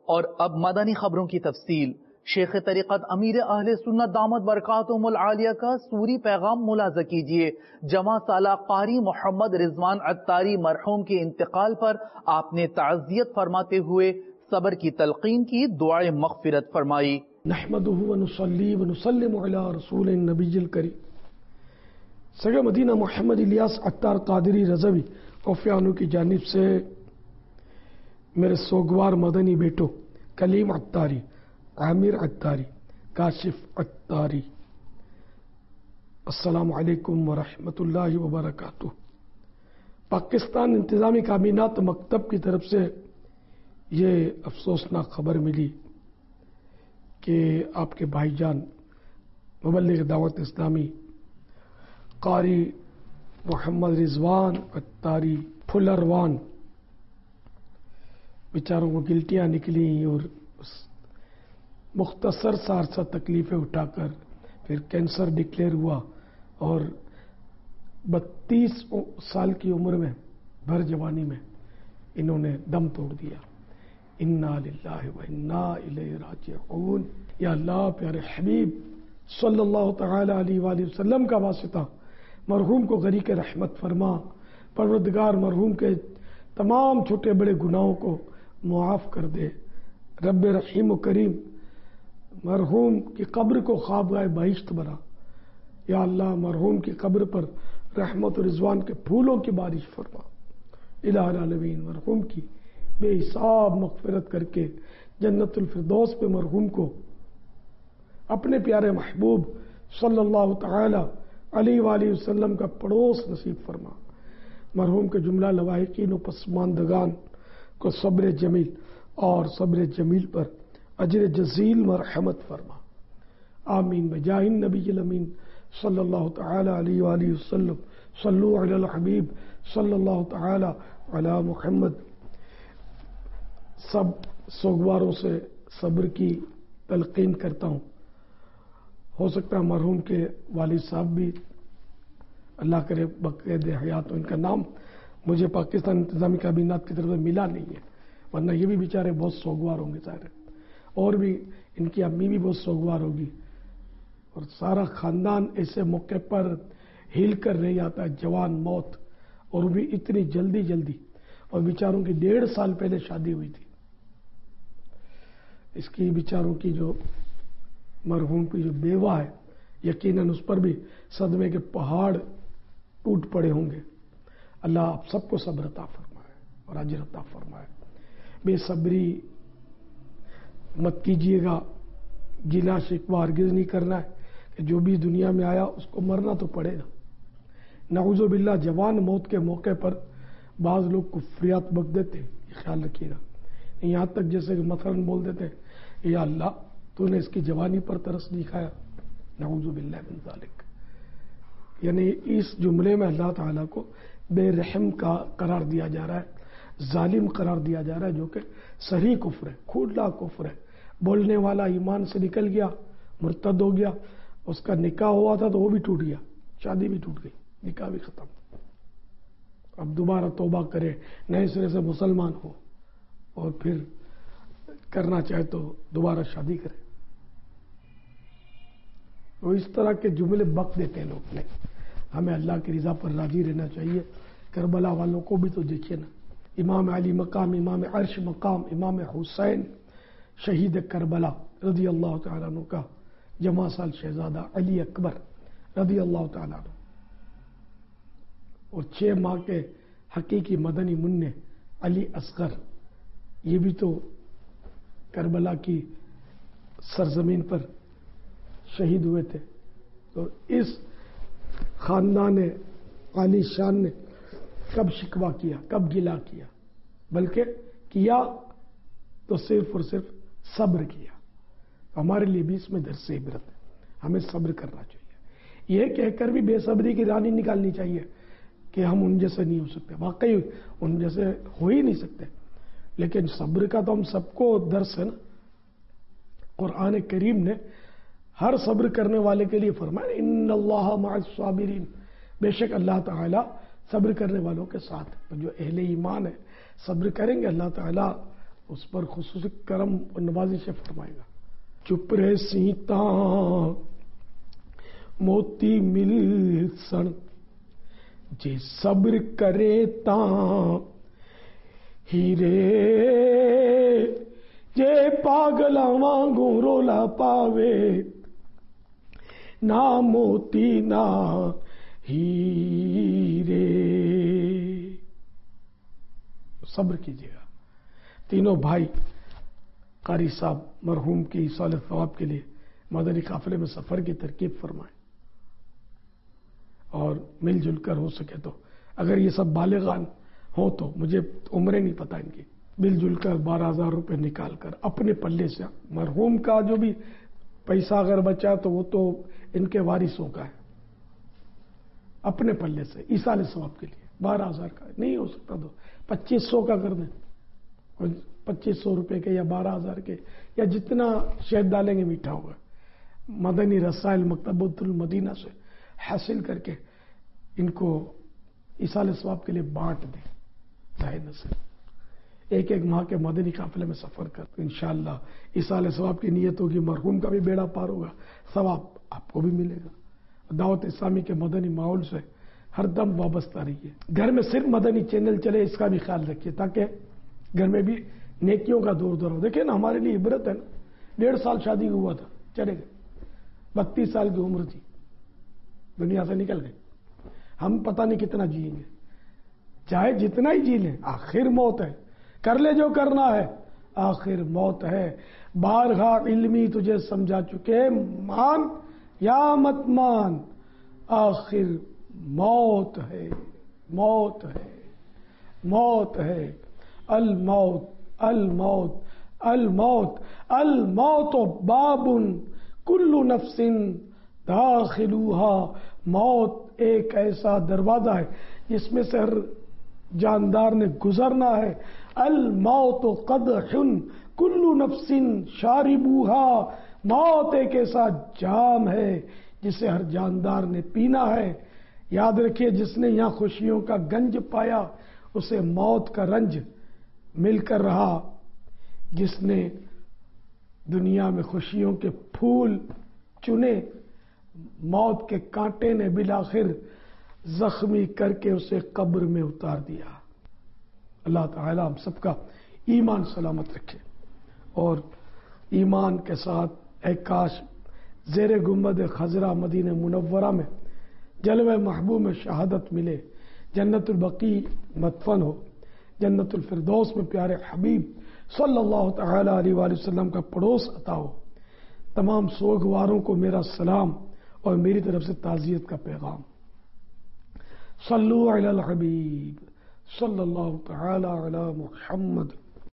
اور اب مدنی خبروں کی تفصیل۔ شیخ طریقت امیر اہل سنت دامت برکاتہم العالیہ کا سوری پیغام ملاحظہ کیجیے۔ جمع سالہ قاری محمد رضوان عطاری مرحوم کے انتقال پر آپ نے تعزیت فرماتے ہوئے صبر کی تلقین کی، دعائے مغفرت فرمائی۔ نحمدہ ونصلی ونسلم علی رسول النبی الکریم۔ سگے مدینہ محمد الیاس عطار قادری رضوی کوفیانو کی جانب سے میرے سوگوار مدنی بیٹوں کلیم عطاری، عامر عطاری، کاشف عطاری، السلام علیکم ورحمۃ اللہ وبرکاتہ۔ پاکستان انتظامی کابینہ مکتب کی طرف سے یہ افسوسناک خبر ملی کہ آپ کے بھائی جان مبلغ دعوت اسلامی قاری محمد رضوان عطاری پھلروان بیچاروں کو گلٹیاں نکلیں اور مختصر سا عرصہ تکلیفیں اٹھا کر پھر کینسر ڈکلیئر ہوا اور 32 سال کی عمر میں بھر جوانی میں انہوں نے دم توڑ دیا۔ انا للہ و انا الیہ راجعون۔ یا اللہ پیارے حبیب صلی اللہ تعالی علیہ وآلہ وسلم کا واسطہ مرحوم کو غریق رحمت فرما۔ پروردگار مرحوم کے تمام چھوٹے بڑے گناہوں کو معاف کر دے۔ رب رحیم و کریم مرحوم کی قبر کو خوابگاہ بہشت بنا۔ یا اللہ مرحوم کی قبر پر رحمت و رضوان کے پھولوں کی بارش فرما۔ الہ العالمین مرحوم کی بے حساب مغفرت کر کے جنت الفردوس پہ مرحوم کو اپنے پیارے محبوب صلی اللہ تعالی علیہ وآلہ وسلم کا پڑوس نصیب فرما۔ مرحوم کے جملہ لواحقین و پسماندگان کو صبر جمیل اور صبر جمیل پر اجر جزیل مرحمت فرما۔ آمین بجاہ النبی الامین صلی اللہ تعالی علیہ وآلہ وسلم۔ صلو علی الحبیب صلی اللہ تعالی علی محمد۔ سب سوگواروں سے صبر کی تلقین کرتا ہوں۔ ہو سکتا ہے مرحوم کے والد صاحب بھی اللہ کرے بقید حیات ان کا نام مجھے پاکستان انتظامی کابینہ کی طرف سے ملا نہیں ہے، ورنہ یہ بھی بیچارے بہت سوگوار ہوں گے ظاہر، اور بھی ان کی امی بھی بہت سوگوار ہوگی، اور سارا خاندان ایسے موقع پر ہل کر رہ جاتا ہے، جوان موت، اور وہ بھی اتنی جلدی، اور بیچاروں کی 1.5 سال پہلے شادی ہوئی تھی۔ اس کی بیچاروں کی جو مرحوم کی جو بیوہ ہے یقیناً اس پر بھی صدمے کے پہاڑ ٹوٹ پڑے ہوں گے۔ اللہ آپ سب کو صبر عطا فرمائے اور اجر عطا فرمائے۔ بے صبری مت کیجیے گا، گلا شکوہ ہرگز نہیں کرنا ہے کہ جو بھی دنیا میں آیا اس کو مرنا تو پڑے گا۔ نعوذ باللہ جوان موت کے موقع پر بعض لوگ کفریات بک دیتے، یہ خیال رکھیے گا، یہاں تک جیسے کہ مثلاً بول دیتے یا اللہ تو نے اس کی جوانی پر ترس نہیں کھایا، نعوذ باللہ من ذالک۔ یعنی اس جملے میں اللہ تعالیٰ کو بے رحم کا قرار دیا جا رہا ہے، ظالم قرار دیا جا رہا ہے، جو کہ صریح کفر ہے، کھلا کفر ہے۔ بولنے والا ایمان سے نکل گیا، مرتد ہو گیا، اس کا نکاح ہوا تھا تو وہ بھی ٹوٹ گیا، شادی بھی ٹوٹ گئی، نکاح بھی ختم۔ اب دوبارہ توبہ کرے، نئے سرے سے مسلمان ہو، اور پھر کرنا چاہے تو دوبارہ شادی کرے۔ تو اس طرح کے جملے بک دیتے ہیں لوگ، نہیں، ہمیں اللہ کی رضا پر راضی رہنا چاہیے۔ کربلا والوں کو بھی تو دیکھیے نا، امام علی مقام، امام عرش مقام، امام حسین شہید کربلا رضی اللہ تعالیٰ عنہ کا جمع سال شہزادہ علی اکبر رضی اللہ تعالیٰ عنہ، اور 6 ماہ کے حقیقی مدنی منع علی اصغر، یہ بھی تو کربلا کی سرزمین پر شہید ہوئے تھے۔ تو اس خاندان عالی شان نے کب شکوہ کیا، کب گلا کیا، بلکہ کیا تو صرف اور صرف صبر کیا۔ ہمارے لیے بھی اس میں درس عبرت ہے، ہمیں صبر کرنا چاہیے۔ یہ کہہ کر بھی بے صبری کی راہ نہیں نکالنی چاہیے کہ ہم ان جیسے نہیں ہو سکتے، واقعی ان جیسے ہو ہی نہیں سکتے، لیکن صبر کا تو ہم سب کو درس ہے نا۔ قرآن کریم نے ہر صبر کرنے والے کے لیے فرمایا ان اللہ مع الصابرین، بے شک اللہ تعالیٰ صبر کرنے والوں کے ساتھ۔ تو جو اہل ایمان ہے صبر کریں گے، اللہ تعالیٰ اس پر خصوصی کرم اور نوازش فرمائے گا. چپ رہے سیتا موتی مل سن جے صبر کرے تاں ہیرے جے پاگلاں وانگوں رولا پاوے نہ موتی نہ ہیرے. صبر کیجیے گا. تینوں بھائی قاری صاحب مرحوم کی ایصال ثواب کے لیے مدنی قافلے میں سفر کی ترکیب فرمائیں اور مل جل کر ہو سکے تو اگر یہ سب بالغان ہوں تو مجھے عمریں نہیں پتہ ان کی مل جل کر 12,000 روپے نکال کر اپنے پلے سے مرحوم کا جو بھی پیسہ اگر بچا تو وہ تو ان کے وارثوں کا ہے اپنے پلے سے ایصال ثواب کے لیے 12,000 کا نہیں ہو سکتا تو 2,500 کا کر دیں 2,500 روپے کے یا 12,000 کے یا جتنا شہد ڈالیں گے میٹھا ہوگا. مدنی رسائل مکتبۃ المدینہ سے حاصل کر کے ان کو ایصال ثواب کے لیے بانٹ دیں. ظاہر سے ایک ماہ کے مدنی قافلے میں سفر کر انشاءاللہ ایصال ثواب کی نیت ہوگی. مرحوم کا بھی بیڑا پار ہوگا, ثواب آپ کو بھی ملے گا. دعوت اسلامی کے مدنی ماحول سے ہر دم وابستہ رہیے. گھر میں صرف مدنی چینل چلے اس کا بھی خیال رکھیے تاکہ گھر میں بھی نیکیوں کا دور دور ہو. دیکھیں نا ہمارے لیے عبرت ہے نا. 1.5 سال شادی ہوا تھا چلے گئے, 32 سال کی عمر تھی دنیا سے نکل گئے. ہم پتہ نہیں کتنا جئیں گے, چاہے جتنا ہی جی لیں آخر موت ہے. کر لے جو کرنا ہے آخر موت ہے. بارگاہ علمی تجھے سمجھا چکے مان یا مت مان آخر موت ہے موت ہے موت ہے. الموت الموت الموت الموت باب کل نفس داخلوها. موت ایک ایسا دروازہ ہے جس میں سے ہر جاندار نے گزرنا ہے. الموت قدح کل نفس شاربوها. موت ایک ایسا جام ہے جسے ہر جاندار نے پینا ہے. یاد رکھیے جس نے یہاں خوشیوں کا گنج پایا اسے موت کا رنج مل کر رہا. جس نے دنیا میں خوشیوں کے پھول چنے موت کے کانٹے نے بالآخر زخمی کر کے اسے قبر میں اتار دیا. اللہ تعالی ہم سب کا ایمان سلامت رکھے اور ایمان کے ساتھ اے کاش زیر گنبد خضرا مدینہ منورہ میں جلوہ محبوب میں شہادت ملے, جنت البقیع مدفن ہو, جنت الفردوس میں پیارے حبیب صلی اللہ تعالی علیہ وآلہ وسلم کا پڑوس عطا ہو. تمام سوگواروں کو میرا سلام اور میری طرف سے تعزیت کا پیغام. صلو علی الحبیب صلی اللہ تعالی علی محمد